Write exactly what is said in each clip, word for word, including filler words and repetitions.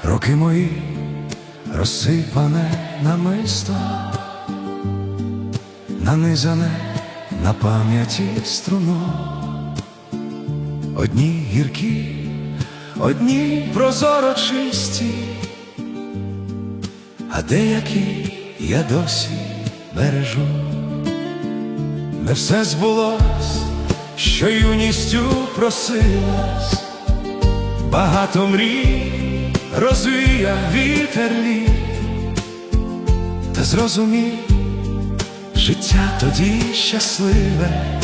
Роки мої розсипане намисто, нанизане на пам'яті струно. Одні гіркі, одні прозоро чисті, а деякі я досі бережу. Не все збулось, що юністю просилось, багато мрій розвіяв вітер літ. Та зрозумів, життя тоді щасливе,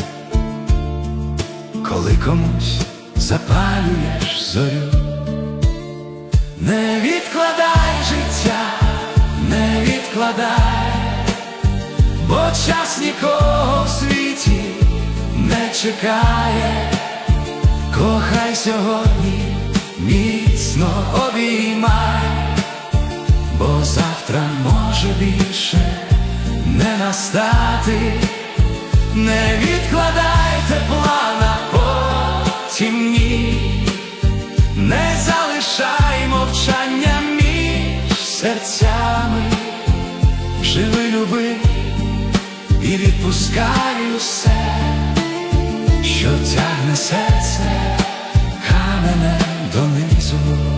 коли комусь запалюєш зорю. Не відкладай життя, не відкладай, бо час нікого в світі не чекає. Кохай сьогодні, міцно обіймай, бо завтра може більше не настати. Не відкладай тепла на потім ні, не залишай мовчання між серцями. Живи, люби і відпускай усе, що тягне серце каменем донизу.